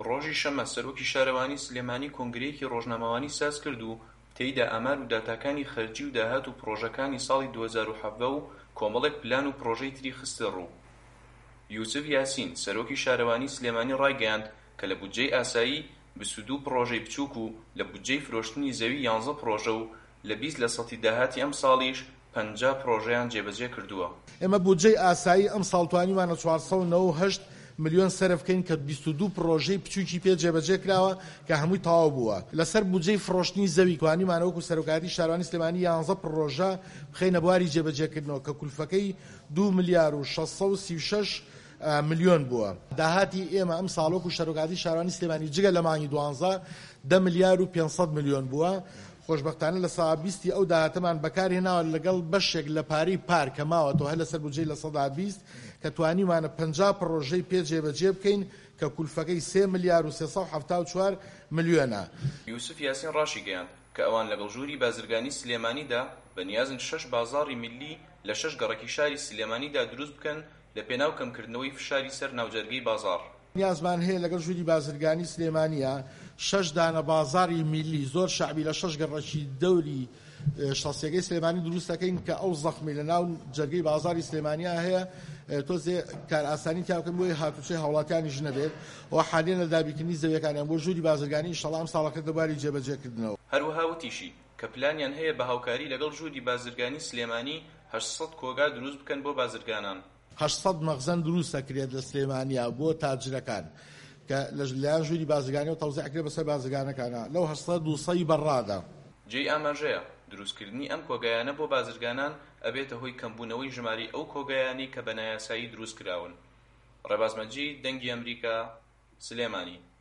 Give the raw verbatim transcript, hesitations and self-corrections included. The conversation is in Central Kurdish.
ڕۆژی شەمە سەرۆکی شارەوانی سلێمانی کۆنگرەیەکی ڕۆژنامەوانی ساز کرد و تێیدا ئامار و داتاکانی خەرجی و داهات و پرۆژەکانی ساڵی دوو هەزار و حەڤە و کۆمەڵێک پلان و پرۆژەی تری خستە ڕوو. یوسف یاسین سەرۆکی شارەوانی سلێمانی ڕایگەیاند کە لە بودجەی ئاسایی بیست و دوو پرۆژەی بچووک و لە بودجەی فرۆشتنی زەوی یانزە پرۆژە و لە بیست لە سەدی داهاتی ئەم ساڵیش پەنجا پرۆژەیان جێبەجێ کردووە. ئێمە بودجەی ئاسایی ئەم ساڵ توانیمانە چوارسەد و نۆ و هەشت ملیۆن سەرف بکەین کە بیست و دوو پرۆژەی بچووکی پێ جێبەجێ کراوە کە هەمووی تەواو بووە. لەسەر بودجەی فرۆشتنی زەوی توانیمانە وەکو سەرۆکاتی شارەوانی سلێمانی یانزە پرۆژە بخەینە بواری جێبەجێکردنەوە کە کولفەکەی دوو ملیار و شەشسەد و سی و شەش ملیۆن بووە. داهاتی ئێمە ئەم ساڵ وەکو سەرۆکاتی شارەوانی سلێمانی جگە لە مانگی دوانزە دە ملیار و پێنجسەد ملیۆن بووە. خۆشبەختانە لە ساڵ بیستی ئەو داهاتەمان بەکارهێناوە لەگەڵ بەشێک لە پارەی پار کە ماوەتەوە هەر لەسەر بودجەی لە سەدا بیست کە توانیمانە پەنجا پرۆژەی پێ جێبەجێ بکەین کە کولفەکەی سێ ملیار و سێسەد و حەڤتا و چوار ملیۆنە. یوسف یاسین ڕاشی گەیاند کە ئەوان لەگەڵ ژووری بازرگانی سلێمانیدا بەنیازن شەش بازاڕی میلی لە شەش گەڕەکی شاری سلێمانیدا دروست بکەن لە پێناو کەمکردنەوەی فشاری سەر ناوجەرگەی بازاڕ. نیازمان هەیە لەگەڵ ژووری بازرگانی سلێمانیە شەش دانە بازاری میلی زۆر شعبی لە شەش گەڕەکی دەوری شەسیەکەی سلێمانی دروست دەکەین کە ئەو زەخمی لە ناو جەرگەی بازاری سلێمانیا هەیە تۆزێ کار ئاسانی تیاکەن بۆی هاتوچەی هاوڵاتیانیش نەبێت و حالێن لە دابیکردنی زەویەکانیان بۆ ژووری بازرگانی ئینشەڵڵا ئەم ساڵەکە دەباری جێبەجێکردنەوە. هەروەها وتیشی کە پلانیان هەیە بە هاوکاری لەگەڵ ژووری بازرگانی سلێمانی هەشت سەد کۆگا دروست بکەن بۆ بازرگانان. هەشت سەد مەخزەن دروست دەکرێت لە سلێمانیا بۆ تاجرەکان کە لەلایەن ژووری بازرگانی و تەوزیع ئەکرێت بەسەر بازرگانەکانە لەو هەشت سەد و سەی بەڕادا. جێی ئاماژەیە دروستکردنی ئەم کۆگایانە بۆ بازرگانان ئەبێتە هۆی کەمبوونەوەی ژماری ئەو کۆگایانی کە بە نایاسایی دروست کراون. ڕێباز مەجید، دەنگی ئەمریکا، سلێمانی.